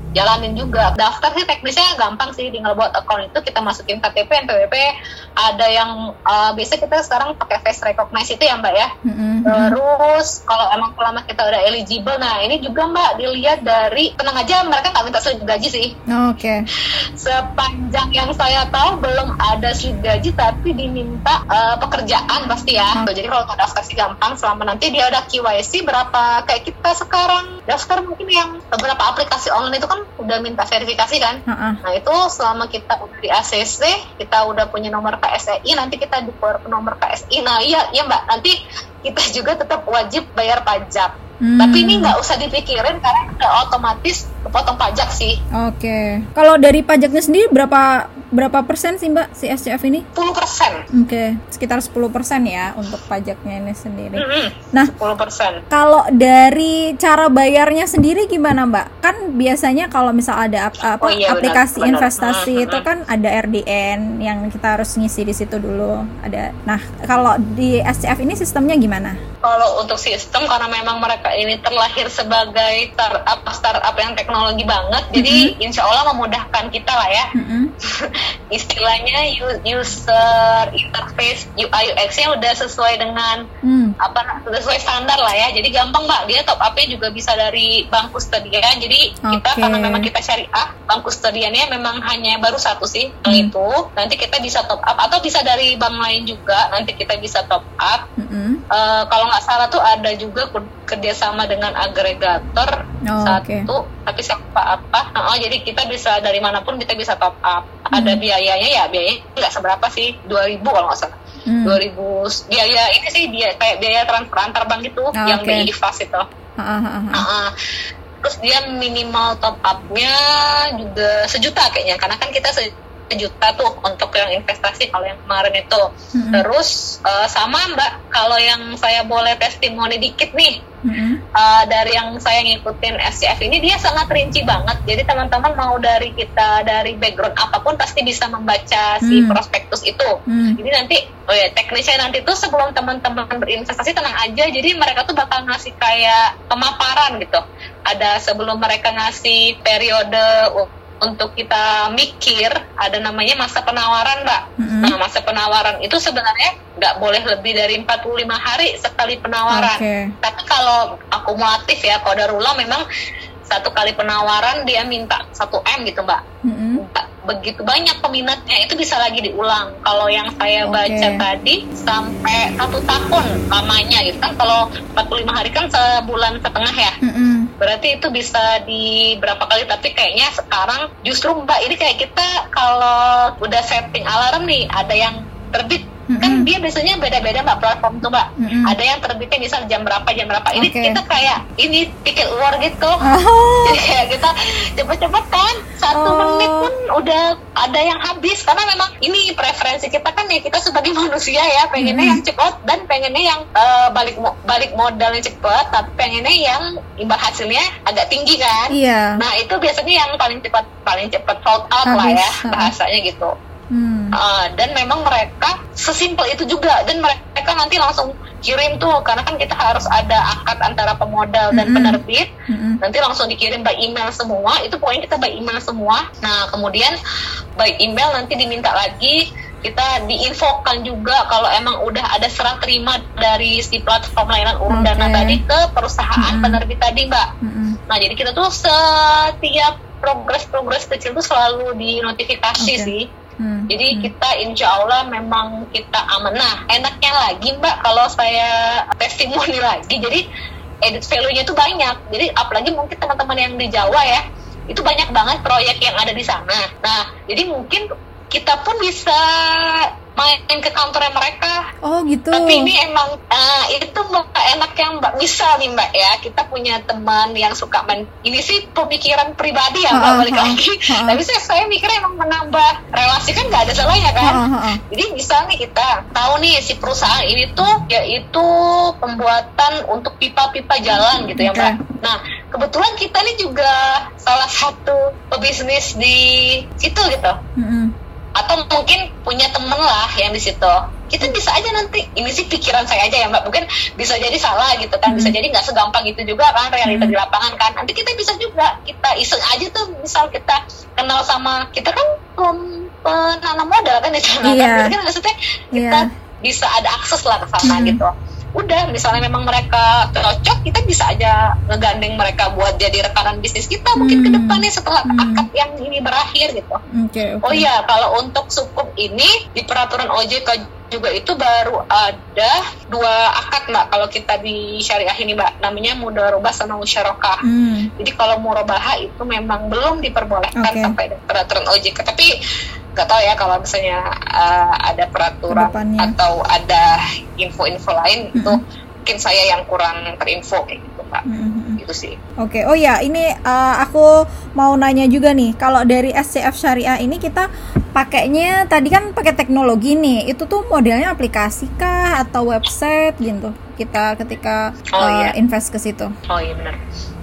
jalanin juga. Daftar sih teknisnya gampang sih, tinggal buat account itu kita masukin K T P, N P W P, ada yang uh, biasa kita sekarang pakai face recognize itu ya Mbak ya. Mm-hmm. Terus kalau emang lama kita udah eligible, nah ini juga Mbak dilihat dari, tenang aja mereka nggak minta slip gaji sih. Oh, oke. Okay. Sepanjang yang saya tahu belum ada slip gaji, tapi diminta uh, pekerjaan pasti ya. Hmm. Jadi kalau mau daftar sih gampang, selama nanti dia ada Q Y C berapa kayak kita sekarang daftar mungkin yang beberapa aplikasi online itu kan udah minta verifikasi kan. Uh-uh. Nah itu selama kita udah di A C C, kita udah punya nomor K S E I, nanti kita dikeluar ke nomor K S I. Nah iya, iya Mbak, nanti kita juga tetap wajib bayar pajak. Hmm. Tapi ini nggak usah dipikirin karena udah otomatis kepotong pajak sih. Oke. Okay. Kalau dari pajaknya sendiri berapa berapa persen sih Mbak si S C F ini? sepuluh persen. Oke, okay. Sekitar sepuluh persen ya untuk pajaknya ini sendiri. Mm-hmm. Nah, sepuluh persen. Kalau dari cara bayarnya sendiri gimana Mbak? Kan biasanya kalau misal ada apa oh, iya, aplikasi benar, investasi benar. itu kan ada R D N yang kita harus ngisi di situ dulu. Ada. Nah, kalau di S C F ini sistemnya gimana? Kalau untuk sistem, karena memang mereka ini terlahir sebagai startup startup yang teknologi banget, mm-hmm. jadi insya Allah memudahkan kita lah ya. Mm-hmm. Istilahnya user interface U I U X-nya udah sesuai dengan mm. apa sesuai standar lah ya. Jadi gampang Mbak, dia top up-nya juga bisa dari bank kustodian. Jadi okay. kita karena memang kita syariah, bank kustodiannya memang hanya baru satu sih mm. yang itu. Nanti kita bisa top up atau bisa dari bank lain juga. Nanti kita bisa top up. Mm-hmm. Uh, kalau nggak salah tuh ada juga kerjasama dengan agregator oh, satu, okay. tapi siapa apa? Nah, oh, jadi kita bisa dari manapun kita bisa top up. Hmm. Ada biayanya ya, biayanya nggak seberapa sih, dua ribu kalau nggak salah. Hmm. dua ribu biaya ini sih dia kayak biaya transfer antar bank itu oh, yang okay. B I F A S itu. Uh, uh, uh, uh. Uh, terus dia minimal top up-nya juga sejuta kayaknya, karena kan kita se- sejuta tuh untuk yang investasi kalau yang kemarin itu. Mm-hmm. Terus uh, sama Mbak, kalau yang saya boleh testimoni dikit nih, mm-hmm. uh, dari yang saya ngikutin S C F ini, dia sangat rinci banget. Jadi teman-teman mau dari kita dari background apapun pasti bisa membaca si mm. prospektus itu. Mm. Jadi nanti oh ya teknisnya nanti tuh sebelum teman-teman berinvestasi tenang aja. Jadi mereka tuh bakal ngasih kayak pemaparan gitu. Ada sebelum mereka ngasih periode uh, untuk kita mikir, ada namanya masa penawaran Mbak. Mm-hmm. Nah masa penawaran itu sebenarnya nggak boleh lebih dari empat puluh lima hari sekali penawaran. Okay. Tapi kalau akumulatif ya, kalau Darullah memang satu kali penawaran dia minta satu M gitu Mbak. Mm-hmm. Begitu banyak peminatnya itu bisa lagi diulang. Kalau yang saya okay. baca tadi sampai satu tahun lamanya gitu kan. Kalau empat puluh lima hari kan sebulan setengah ya. Mm-hmm. Berarti itu bisa di berapa kali, tapi kayaknya sekarang justru Mbak ini kayak kita kalau udah setting alarm nih, ada yang terbit, mm-hmm. kan dia biasanya beda-beda Mbak platform tuh Mbak. Mm-hmm. Ada yang terbitnya misal jam berapa, jam berapa. Ini okay. kita kayak ini tiket war gitu. Oh. Jadi kayak kita cepet-cepet kan, satu oh. menit pun udah ada yang habis. Karena memang ini preferensi kita kan ya, kita sebagai manusia ya pengennya mm-hmm. yang cepat dan pengennya yang uh, balik mo- balik modalnya cepat, tapi pengennya yang imbal hasilnya agak tinggi kan. Iya. Nah itu biasanya yang paling cepat paling cepat sold out habis. Lah ya bahasanya gitu. Hmm. Uh, dan memang mereka sesimpel itu juga, dan mereka nanti langsung kirim tuh, karena kan kita harus ada akad antara pemodal dan mm-hmm. penerbit. Mm-hmm. Nanti langsung dikirim by email semua, itu pokoknya kita by email semua. Nah kemudian by email nanti diminta lagi, kita diinfokan juga kalau emang udah ada serah terima dari si platform layanan urun okay. dana tadi ke perusahaan mm-hmm. penerbit tadi Mbak. Mm-hmm. Nah jadi kita tuh setiap progres-progres kecil tuh selalu dinotifikasi okay. sih. Hmm. Jadi hmm. kita insya Allah memang kita aman. Nah enaknya lagi Mbak, kalau saya testimoni lagi, jadi edit value-nya itu banyak. Jadi apalagi mungkin teman-teman yang di Jawa ya, itu banyak banget proyek yang ada di sana. Nah jadi mungkin kita pun bisa main ke kantornya mereka. Oh gitu. Tapi ini emang uh, itu Mbak enak yang Mbak, misal nih Mbak ya, kita punya teman yang suka main, ini sih pemikiran pribadi ya Mbak, balik lagi. Tapi saya, saya mikir emang menambah relasi kan nggak ada salahnya kan. Ha-ha. Jadi misal nih kita tahu nih si perusahaan ini tuh yaitu pembuatan untuk pipa-pipa jalan gitu ya Mbak. Okay. Nah kebetulan kita nih juga salah satu pebisnis di situ gitu. Mm-hmm. atau mungkin punya temen lah yang di situ. Kita bisa aja nanti, ini sih pikiran saya aja ya Mbak, mungkin bisa jadi salah gitu kan, hmm. bisa jadi nggak segampang gitu juga kan realita hmm. di lapangan kan. Nanti kita bisa juga, kita iseng aja tuh, misal kita kenal sama, kita kan belum penanam modal kan di sana, yeah. kan maksudnya kita yeah. bisa ada akses lah ke sana hmm. gitu. Udah, misalnya memang mereka cocok, kita bisa aja ngegandeng mereka buat jadi rekanan bisnis kita mungkin hmm. ke depannya setelah hmm. akad yang ini berakhir gitu. Okay, okay. Oh iya, kalau untuk sukuk ini di peraturan O J K juga itu baru ada dua akad Mbak kalau kita di syariah ini Mbak, namanya mudharabah sama musyarakah. Hmm. Jadi kalau murabaha itu memang belum diperbolehkan okay. sampai peraturan O J K, tapi nggak tahu ya kalau misalnya uh, ada peraturan Kedepannya. Atau ada info-info lain mm-hmm. itu mungkin saya yang kurang terinfo kayak gitu Mbak. Mm-hmm. Itu sih. Oke, okay. Oh ya ini uh, aku mau nanya juga nih, kalau dari S C F Syariah ini kita pakainya tadi kan pakai teknologi nih, itu tuh modelnya aplikasi kah atau website gitu kita ketika oh, uh, iya. invest ke situ? Oh iya benar.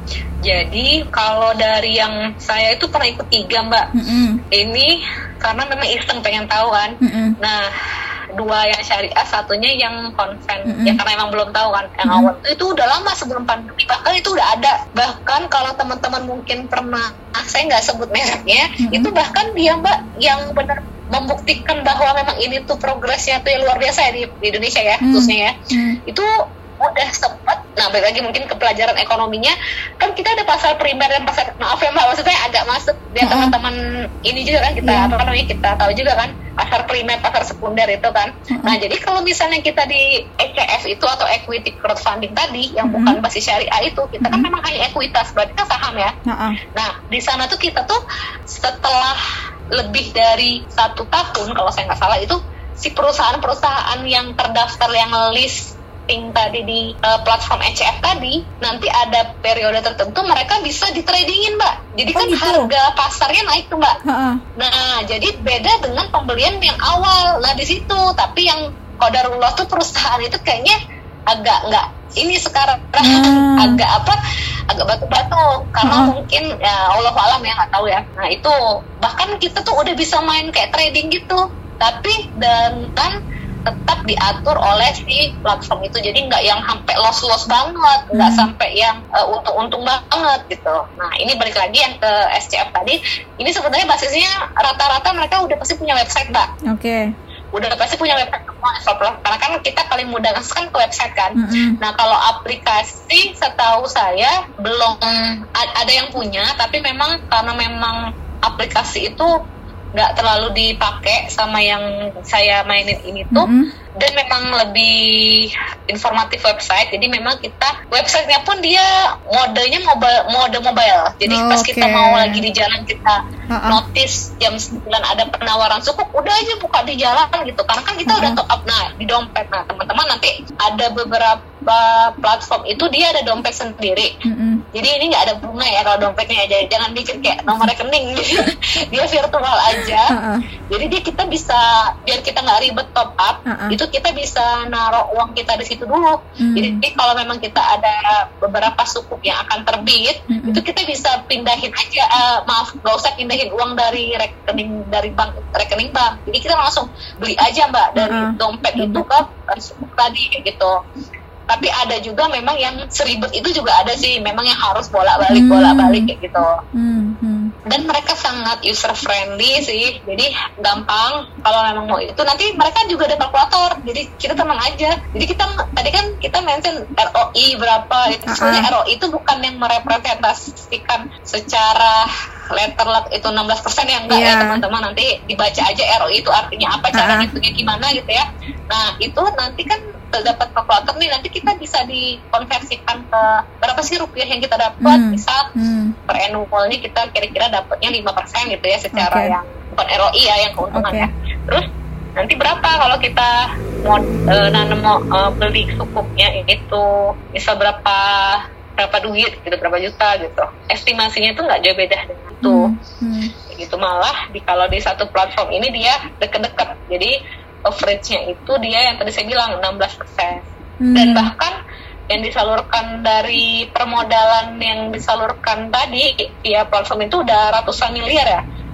Jadi kalau dari yang saya itu pernah ikut tiga Mbak, mm-hmm. ini karena memang iseng pengen tahu kan. Mm-hmm. Nah dua yang syariah, satunya yang konven, mm-hmm. ya karena emang belum tahu kan. Yang mm-hmm. awal itu udah lama sebelum pandemi, bahkan itu udah ada. Bahkan kalau teman-teman mungkin pernah, saya nggak sebut mereknya, mm-hmm. itu bahkan dia Mbak yang benar membuktikan bahwa memang ini tuh progresnya tuh yang luar biasa ya di, di Indonesia ya, mm-hmm. khususnya ya. Mm-hmm. Itu udah sempat, nah balik lagi mungkin ke pelajaran ekonominya, kan kita ada pasar primer dan pasar, maaf ya Mbak, maksudnya agak masuk di uh-huh. teman-teman ini juga kan, kita yeah. apa namanya, kita tahu juga kan pasar primer, pasar sekunder itu kan. Uh-huh. Nah jadi kalau misalnya kita di E C F itu atau equity crowdfunding tadi yang uh-huh. bukan basis syariah itu, kita uh-huh. kan memang hanya ekuitas, berarti kan saham ya. Uh-huh. Nah di sana tuh kita tuh setelah lebih dari satu tahun kalau saya nggak salah itu, si perusahaan-perusahaan yang terdaftar yang list tadi di uh, platform E C F tadi, nanti ada periode tertentu mereka bisa ditradingin Mbak. Jadi oh, kan gitu? Harga pasarnya naik tuh Mbak. Ha-ha. Nah jadi beda dengan pembelian yang awal. Nah di situ, tapi yang qadarullah tuh perusahaan itu kayaknya agak nggak ini sekarang hmm. agak apa agak batu-batu karena hmm. mungkin ya Allah alam ya, nggak tahu ya. Nah itu bahkan kita tuh udah bisa main kayak trading gitu, tapi dan kan tetap diatur oleh si platform itu, jadi nggak yang sampai los-los banget, nggak hmm. sampai yang uh, untung-untung banget gitu. Nah ini balik lagi yang ke S C F tadi, ini sebenarnya basisnya rata-rata mereka udah pasti punya website Mbak. Oke. Okay. Udah pasti punya website semua, karena kan kita paling mudah kan ke website kan. Mm-hmm. Nah kalau aplikasi setahu saya belum ada yang punya, tapi memang karena memang aplikasi itu nggak terlalu dipakai sama yang saya mainin ini tuh, mm-hmm. dan memang lebih informatif website. Jadi memang kita websitenya pun dia modenya mobile, mode mobile. Jadi oh, pas okay. kita mau lagi di jalan kita uh-uh. notice jam sembilan ada penawaran sukuk, udah aja buka di jalan gitu. Karena kan kita uh-uh. udah top up nah di dompet. Nah teman-teman nanti ada beberapa platform itu dia ada dompet sendiri. Mm-hmm. Jadi ini nggak ada bunga ya kalau dompetnya aja. Jangan mikir kayak nomor rekening. Dia virtual aja. Uh-uh. Jadi dia kita bisa, biar kita nggak ribet top up, uh-uh. itu kita bisa naruh uang kita di situ dulu. Mm. Jadi kalau memang kita ada beberapa sukuk yang akan terbit, mm-hmm. itu kita bisa pindahin aja. Uh, maaf, nggak usah pindahin uang dari rekening dari bank rekening bank. Jadi kita langsung beli aja Mbak dari uh-uh. dompet itu ke sukuk tadi gitu. Tapi ada juga memang yang seribet itu juga ada sih, memang yang harus bolak-balik hmm. bolak-balik kayak gitu. Hmm. Hmm. Dan mereka sangat user friendly sih, jadi gampang kalau memang mau itu. Nanti mereka juga ada kalkulator, jadi kita tenang aja. Jadi kita tadi kan kita mention R O I berapa, itu sebenarnya uh-huh. R O I itu bukan yang merepresentasikan secara letter luck itu enam belas persen yang enggak yeah. ya teman-teman, nanti dibaca aja R O I itu artinya apa, cara uh-huh. ngitungnya gimana gitu ya. Nah itu nanti kan dapat kalkulator nih, nanti kita bisa dikonversikan ke berapa sih rupiah yang kita dapat. hmm. Misal hmm. per annual ini kita kira-kira dapatnya lima persen gitu ya secara okay. yang bukan R O I ya, yang keuntungan okay. ya. Terus nanti berapa kalau kita mau uh, nanam mau uh, beli sukuknya itu bisa berapa berapa duit gitu, berapa juta gitu. Estimasinya itu nggak jauh beda dengan itu. hmm. hmm. Gitu, malah di kalau di satu platform ini dia deket-deket, jadi average-nya itu dia yang tadi saya bilang enam belas persen. Hmm. Dan bahkan yang disalurkan dari permodalan yang disalurkan tadi via platform itu udah ratusan miliar ya.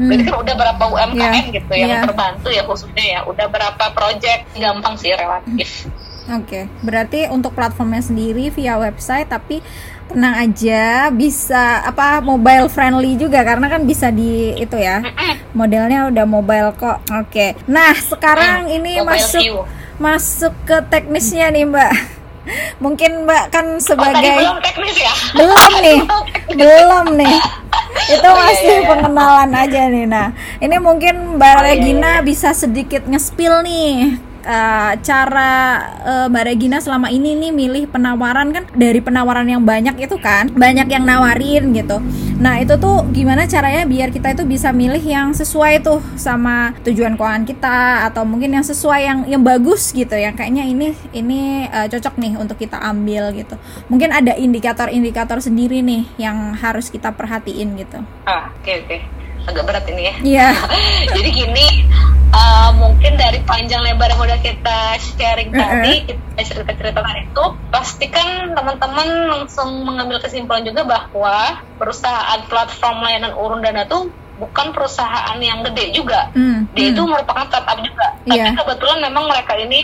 Hmm. Berarti kan udah berapa U M K M yeah. gitu yang yeah. terbantu ya khususnya ya. Udah berapa project, gampang sih relatif. Oke, okay. Berarti untuk platformnya sendiri via website, tapi tenang aja bisa apa mobile friendly juga karena kan bisa di itu ya. Mm-mm. Modelnya udah mobile kok. Oke. Okay. Nah, sekarang mm, ini masuk view. masuk ke teknisnya nih, Mbak. Mungkin Mbak kan sebagai oh, belum teknis ya? Belum nih. belum nih. Itu oh, masih iya, iya. pengenalan aja nih. Nah, ini mungkin Mbak oh, Regina iya, iya. bisa sedikit nge-spill nih Uh, cara uh, Mbak Regina selama ini nih milih penawaran, kan dari penawaran yang banyak itu kan banyak yang nawarin gitu. Nah itu tuh gimana caranya biar kita itu bisa milih yang sesuai tuh sama tujuan keuangan kita, atau mungkin yang sesuai yang yang bagus gitu, yang kayaknya ini ini uh, cocok nih untuk kita ambil gitu. Mungkin ada indikator-indikator sendiri nih yang harus kita perhatiin gitu. Ah oke okay, oke okay. Agak berat ini ya. Iya. Yeah. Jadi gini, uh, mungkin dari panjang lebar yang udah kita sharing uh-uh. tadi, kita cerita-cerita tadi itu, pastikan teman-teman langsung mengambil kesimpulan juga bahwa perusahaan platform layanan urun dana tuh bukan perusahaan yang gede juga. Mm, Dia mm. itu merupakan startup juga. Yeah. Tapi kebetulan memang mereka ini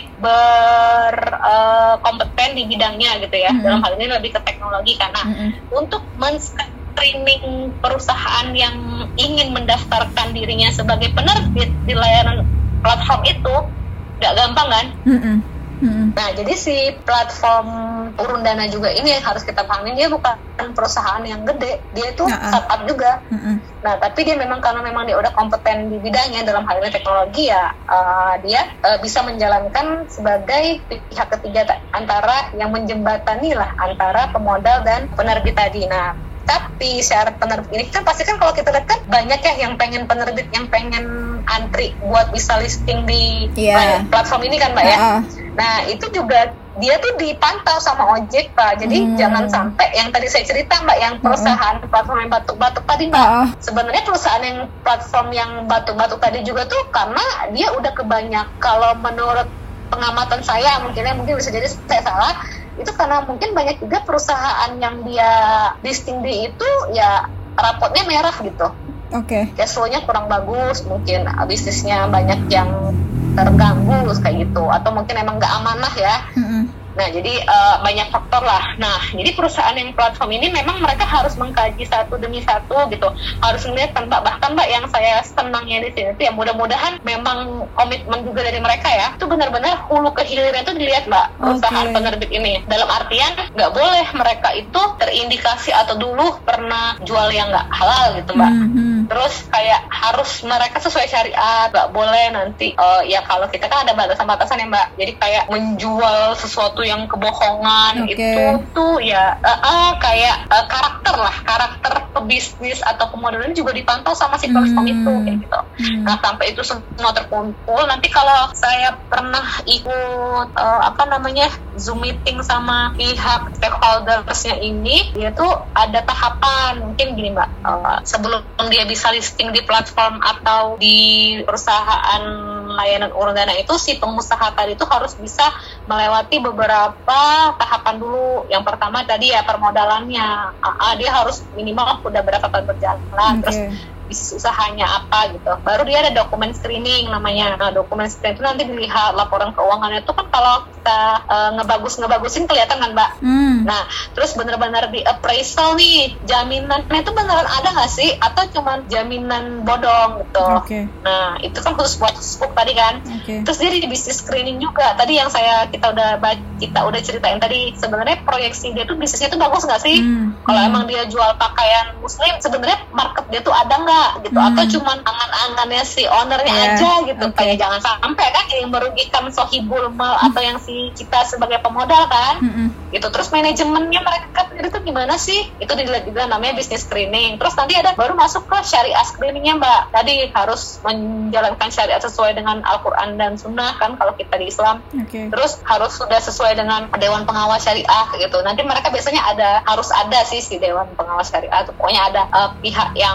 berkompeten uh, di bidangnya gitu ya. Mm-hmm. Dalam hal ini lebih ke teknologi karena mm-hmm. untuk men screening perusahaan yang ingin mendaftarkan dirinya sebagai penerbit di layanan platform itu nggak gampang kan? Mm-mm. Mm-mm. Nah jadi si platform urun dana juga ini yang harus kita pahami, dia bukan perusahaan yang gede, dia itu uh-uh. startup juga. Mm-mm. Nah tapi dia memang karena memang dia udah kompeten di bidangnya dalam hal ini teknologi ya, uh, dia uh, bisa menjalankan sebagai pihak ketiga antara yang menjembatani lah antara pemodal dan penerbit tadi. Nah tapi syarat penerbit ini kan pasti kan kalau kita lihat kan banyak ya yang pengen penerbit yang pengen antri buat bisa listing di yeah. platform ini kan Mbak uh-uh. ya. Nah itu juga dia tuh dipantau sama O J K Pak. Jadi hmm. jangan sampai yang tadi saya cerita Mbak, yang perusahaan uh-uh. platform yang batuk-batuk tadi Mbak. Uh-uh. Sebenarnya perusahaan yang platform yang batuk-batuk tadi juga tuh karena dia udah kebanyak, kalau menurut pengamatan saya mungkin ya mungkin bisa jadi saya salah, itu karena mungkin banyak juga perusahaan yang dia listing di itu ya rapotnya merah gitu. Oke. Okay. Cash flow-nya kurang bagus, mungkin bisnisnya banyak yang terganggu kayak gitu, atau mungkin emang nggak amanah ya. Mm-hmm. Nah jadi uh, banyak faktor lah. Nah jadi perusahaan yang platform ini memang mereka harus mengkaji satu demi satu gitu, harus melihat kan Mbak. Bahkan Mbak yang saya senangnya di sini tuh ya mudah-mudahan memang komitmen juga dari mereka ya, itu benar-benar hulu ke hilirnya itu dilihat Mbak perusahaan okay. penerbit ini. Dalam artian nggak boleh mereka itu terindikasi atau dulu pernah jual yang nggak halal gitu Mbak. Mm-hmm. Terus kayak harus mereka sesuai syariat, nggak boleh nanti uh, ya kalau kita kan ada batasan-batasan ya Mbak. Jadi kayak menjual sesuatu yang kebohongan okay. itu tuh ya uh, uh, kayak uh, karakter lah, karakter pebisnis atau pemodelan juga dipantau sama si platform hmm. itu kayak gitu. Hmm. Nah sampai itu semua terkumpul, nanti kalau saya pernah ikut uh, apa namanya Zoom meeting sama pihak stakeholdersnya ini, dia tuh ada tahapan mungkin gini Mbak, uh, sebelum dia bisa listing di platform atau di perusahaan layanan urun dana itu, si pengusaha tadi itu harus bisa melewati beberapa tahapan dulu. Yang pertama tadi ya permodalannya, uh, dia harus minimal udah berapa tahun berjalan, okay. terus bisnis usahanya apa gitu. Baru dia ada dokumen screening namanya. Nah dokumen screening itu nanti dilihat laporan keuangannya itu kan kalau kita uh, ngebagus-ngebagusin kelihatan kan Mbak. Hmm. Nah terus bener-bener di appraisal nih, jaminannya itu beneran ada nggak sih atau cuma jaminan bodong gitu. Okay. Nah itu kan khusus buat Facebook tadi kan. Okay. Terus dia di bisnis screening juga. Tadi yang saya kita udah kita udah ceritain tadi, sebenarnya proyeksi dia tuh bisnisnya tuh bagus nggak sih? Hmm. Kalau hmm. emang dia jual pakaian muslim, sebenarnya market dia tuh ada nggak gitu, hmm. atau cuman angan-angannya si ownernya yeah. aja gitu. Okay. Kayak jangan sampai kan yang merugikan sohibul mal hmm. atau yang si kita sebagai pemodal kan. Hmm. Gitu. Terus manajemennya mereka itu gimana sih? Itu dilihat juga namanya business screening. Terus nanti ada baru masuk ke syariah screeningnya Mbak. Tadi harus menjalankan syariat sesuai dengan Al-Quran dan Sunnah kan kalau kita di Islam. Okay. Terus harus sudah sesuai dengan Dewan Pengawas Syariah gitu. Nanti mereka biasanya ada, harus ada sih si Dewan Pengawas Syariah. Pokoknya ada uh, pihak yang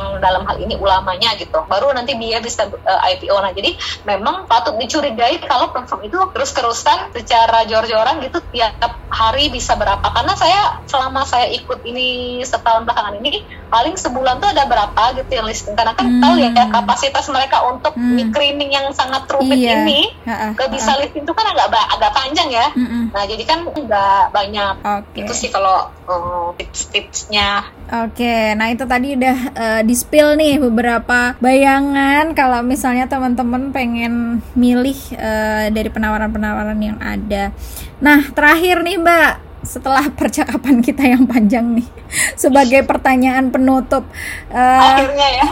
yang dalam hal ini ulamanya gitu, baru nanti dia bisa uh, I P O. Nah jadi memang patut dicurigai kalau platform itu terus-terusan secara jor-joran gitu tiap hari bisa berapa, karena saya selama saya ikut ini setahun belakangan ini paling sebulan tuh ada berapa gitu yang listing, karena kan hmm. tahu ya kapasitas mereka untuk hmm. screening yang sangat rumit iya. ini uh, uh, ke bisa uh. listing itu kan agak agak panjang ya. uh-uh. Nah jadi kan nggak banyak. Okay. Itu sih kalau uh, tips-tipsnya. Oke, okay. Nah itu tadi udah uh, di-spill nih beberapa bayangan kalau misalnya teman-teman pengen milih uh, dari penawaran-penawaran yang ada. Nah terakhir nih Mbak, setelah percakapan kita yang panjang nih, sebagai pertanyaan penutup, uh, akhirnya ya.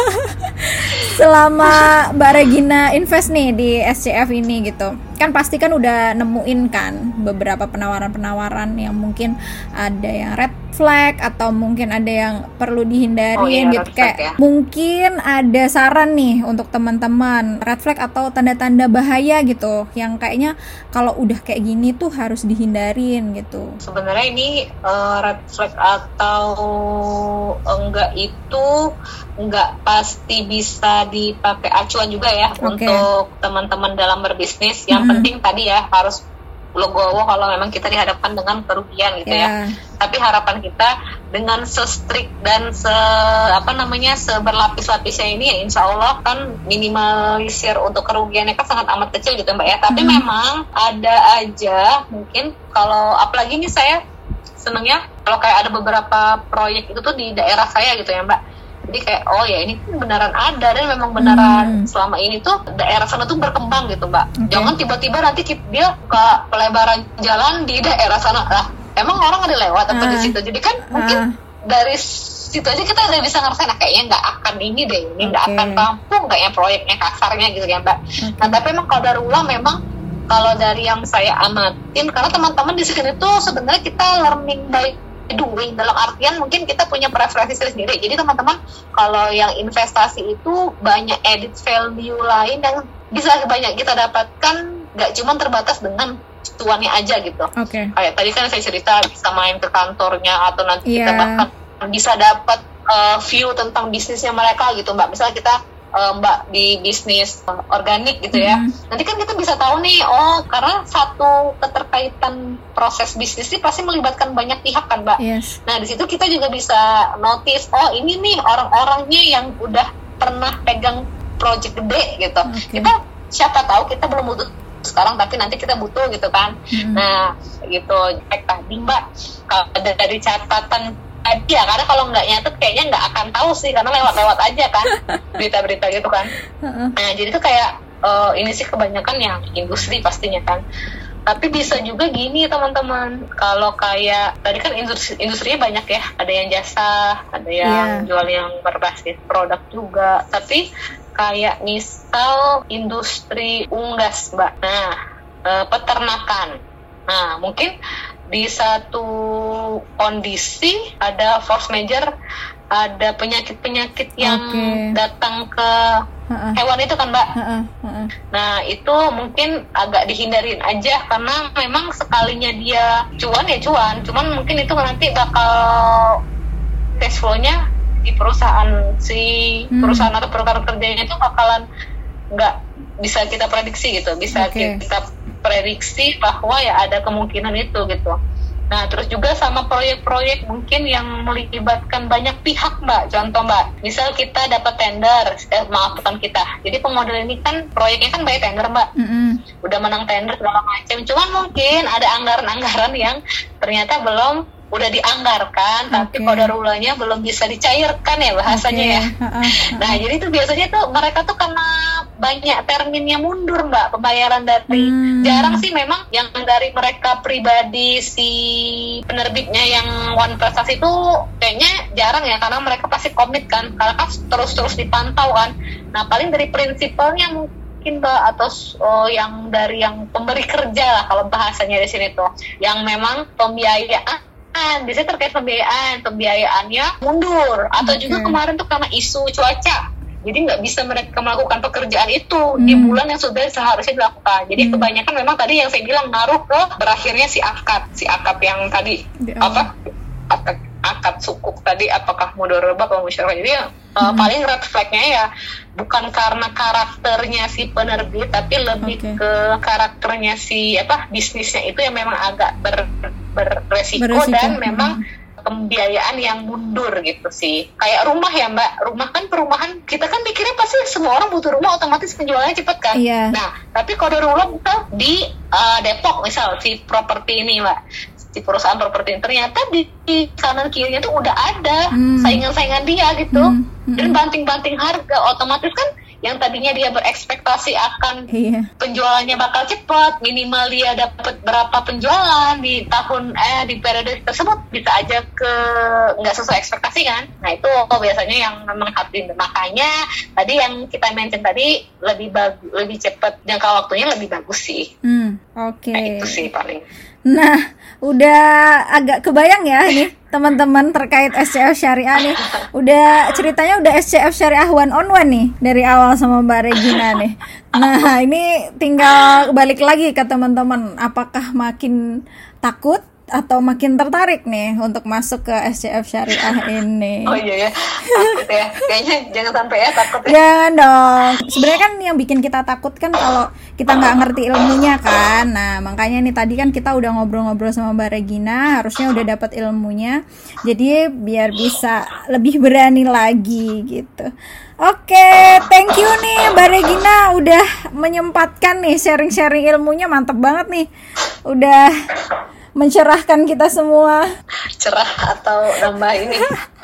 Selama Mbak Regina invest nih di S C F ini gitu, kan pasti kan udah nemuin kan beberapa penawaran-penawaran yang mungkin ada yang red flag atau mungkin ada yang perlu dihindarin oh, iya, gitu kayak ya. Mungkin ada saran nih untuk teman-teman red flag atau tanda-tanda bahaya gitu yang kayaknya kalau udah kayak gini tuh harus dihindarin gitu. Sebenarnya ini uh, red flag atau enggak itu enggak pasti bisa dipakai acuan juga ya. Okay. Untuk teman-teman dalam berbisnis. Yang mm-hmm. penting tadi ya harus legowo kalau memang kita dihadapkan dengan kerugian gitu yeah. ya. Tapi harapan kita dengan se-strict dan se apa namanya seberlapis-lapisnya ini ya insya Allah kan minimalisir untuk kerugiannya kan sangat amat kecil gitu Mbak ya. Tapi hmm. memang ada aja mungkin kalau apalagi nih saya senengnya kalau kayak ada beberapa proyek itu tuh di daerah saya gitu ya Mbak. Jadi kayak oh ya ini tuh beneran ada dan memang beneran hmm. selama ini tuh daerah sana tuh berkembang gitu Mbak. Okay. Jangan tiba-tiba nanti dia buka pelebaran jalan di daerah sana lah. Emang orang ada lewat atau uh, di situ. Jadi kan uh. mungkin dari situ aja kita udah bisa ngerasain nah, kayaknya nggak akan ini deh, ini nggak okay. akan rampung kayaknya proyeknya kasarnya gitu ya Mbak. Okay. Nah tapi emang kalau Darullah memang kalau dari yang saya amatin karena teman-teman di sini tuh sebenarnya kita learning by doing dalam artian mungkin kita punya preferensi sendiri. Jadi teman-teman kalau yang investasi itu banyak edit value lain yang bisa banyak kita dapatkan, nggak cuma terbatas dengan cuannya aja gitu. Okay. Kayak tadi kan saya cerita bisa main ke kantornya atau nanti yeah. kita bahkan bisa dapat uh, view tentang bisnisnya mereka gitu Mbak. Misalnya kita uh, Mbak di bisnis uh, organik gitu ya. Mm-hmm. Nanti kan kita bisa tahu nih, oh karena satu keterkaitan proses bisnis ini pasti melibatkan banyak pihak kan Mbak. Yes. Nah di situ kita juga bisa notice, oh ini nih orang-orangnya yang udah pernah pegang project gede gitu. Okay. Kita siapa tahu kita belum butuh sekarang tapi nanti kita butuh gitu kan. Mm-hmm. Nah gitu kayak tadi Mbak kalau dari catatan tadi ya karena kalau nggak nyatet kayaknya nggak akan tahu sih karena lewat-lewat aja kan berita-berita gitu kan. Uh-uh. Nah jadi itu kayak uh, ini sih kebanyakan yang industri pastinya kan. Tapi bisa juga gini teman-teman, kalau kayak tadi kan industri industrinya banyak ya, ada yang jasa, ada yang yeah. jual yang berbasis produk juga. Tapi kayak misal industri unggas Mbak, nah e, peternakan, nah mungkin di satu kondisi ada force major, ada penyakit-penyakit yang okay. datang ke uh-uh. hewan itu kan Mbak. Uh-uh. Uh-uh. Nah itu mungkin agak dihindarin aja karena memang sekalinya dia cuan ya cuan, cuman mungkin itu nanti bakal cash flow-nya di perusahaan si hmm. perusahaan atau program kerjanya itu bakalan nggak bisa kita prediksi gitu, bisa okay. kita prediksi bahwa ya ada kemungkinan itu gitu. Nah terus juga sama proyek-proyek mungkin yang melibatkan banyak pihak Mbak. Contoh Mbak, misal kita dapat tender, eh, maaf bukan kita. Jadi pemodel ini kan proyeknya kan by tender Mbak. Mm-hmm. Udah menang tender segala macam. Cuman mungkin ada anggaran-anggaran yang ternyata belum udah dianggarkan, okay. tapi kodarulanya belum bisa dicairkan ya bahasanya okay. ya. Uh-uh. Nah jadi itu biasanya tuh mereka tuh karena banyak terminnya mundur Mbak pembayaran dari hmm. jarang sih memang yang dari mereka pribadi si penerbitnya yang one prestasi itu kayaknya jarang ya karena mereka pasti komit kan karena kan terus-terus dipantau kan. Nah paling dari prinsipalnya mungkin Mbak atau oh, yang dari yang pemberi kerja lah kalau bahasanya di sini tuh yang memang pembiayaan biasanya terkait pembiayaan, pembiayaannya mundur atau okay. juga kemarin tuh karena isu cuaca, jadi nggak bisa mereka melakukan pekerjaan itu hmm. di bulan yang sudah seharusnya dilakukan. Jadi hmm. kebanyakan memang tadi yang saya bilang ngaruh ke berakhirnya si akad, si akad yang tadi yeah. apa akad, akad sukuk tadi apakah mudharabah atau musyawarah. Jadi Uh, hmm. Paling red flag-nya ya bukan karena karakternya si penerbit, tapi lebih okay. ke karakternya si apa bisnisnya itu yang memang agak ber, berresiko, beresiko dan memang pembiayaan yang mundur gitu sih. Kayak rumah ya Mbak, rumah kan perumahan kita kan mikirnya pasti semua orang butuh rumah, otomatis penjualannya cepet kan. Yeah. Nah tapi kodarullah buka di uh, Depok misal si properti ini Mbak, si perusahaan properti ini ternyata di, di kanan kirinya tuh udah ada hmm. saingan-saingan dia gitu, hmm. Hmm. dan banting-banting harga, otomatis kan yang tadinya dia berekspektasi akan iya. penjualannya bakal cepat, minimal dia dapat berapa penjualan di tahun eh di periode tersebut, bisa aja ke nggak sesuai ekspektasi kan. Nah itu biasanya yang memang harus dihindari. Makanya tadi yang kita mention tadi lebih bagus, lebih cepat, jangka waktunya lebih bagus sih. Hmm, Oke. Okay. Nah, itu sih paling. Nah, udah agak kebayang ya nih teman-teman terkait S C F Syariah nih. Udah ceritanya udah S C F Syariah one on one nih dari awal sama Mbak Regina nih. Nah, ini tinggal balik lagi ke teman-teman, apakah makin takut atau makin tertarik nih untuk masuk ke S C F Syariah ini? Oh iya ya, takut ya. Kayaknya jangan sampai ya takut ya. Jangan dong. Sebenarnya kan yang bikin kita takut kan kalau kita nggak ngerti ilmunya kan. Nah makanya nih tadi kan kita udah ngobrol-ngobrol sama Mbak Regina, harusnya udah dapat ilmunya. Jadi biar bisa lebih berani lagi gitu. Oke, okay, thank you nih Mbak Regina udah menyempatkan nih sharing-sharing ilmunya, mantep banget nih. Udah mencerahkan kita semua. Cerah atau nambah ini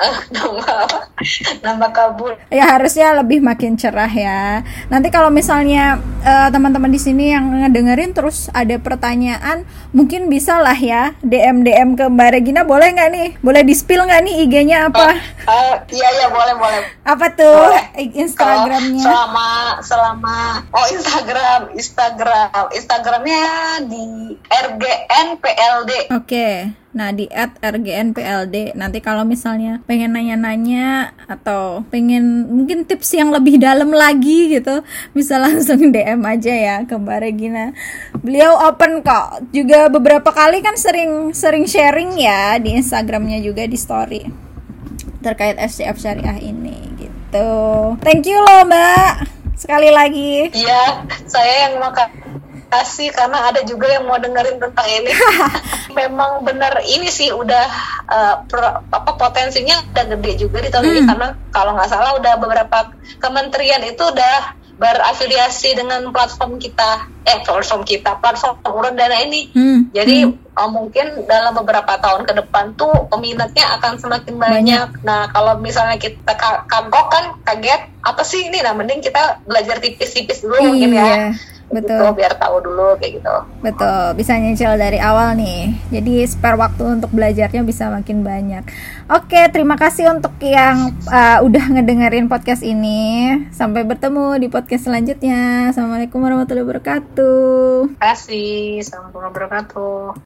nambah apa? Nambah kabur. Ya harusnya lebih makin cerah ya. Nanti kalau misalnya uh, teman-teman di sini yang ngedengerin terus ada pertanyaan, mungkin bisa lah ya D M D M ke Mbak Regina, boleh nggak nih? Boleh di-spill nggak nih I G-nya apa? Uh, uh, iya iya boleh boleh. Apa tuh? Boleh. Instagramnya? Kalau selama selama oh Instagram Instagram Instagramnya di R G N P L D. Oke, okay. Nah di at R G N P L D. Nanti kalau misalnya pengen nanya-nanya atau pengen mungkin tips yang lebih dalam lagi gitu, bisa langsung D M aja ya ke Mbak Regina. Beliau open kok. Juga beberapa kali kan sering sering sharing ya di Instagramnya juga di story terkait S C F Syariah ini gitu. Thank you loh Mbak sekali lagi. Iya, saya yang makasih kasih karena ada juga yang mau dengerin tentang ini. Memang benar ini sih udah uh, pro, apa potensinya udah gede juga di tahun hmm. ini, karena kalau nggak salah udah beberapa kementerian itu udah berafiliasi dengan platform kita eh platform kita platform urun dana ini. Hmm. Jadi hmm. Uh, mungkin dalam beberapa tahun ke depan tuh peminatnya akan semakin banyak. banyak. Nah kalau misalnya kita kagok kan kaget apa sih ini, nah mending kita belajar tipis-tipis dulu iya. mungkin ya. Betul. Gitu, biar tahu dulu kayak gitu. Betul, bisa nyicil dari awal nih. Jadi spare waktu untuk belajarnya bisa makin banyak. Oke, terima kasih untuk yang uh, udah ngedengerin podcast ini. Sampai bertemu di podcast selanjutnya. Assalamualaikum warahmatullahi wabarakatuh. Terima kasih. Assalamualaikum warahmatullahi wabarakatuh.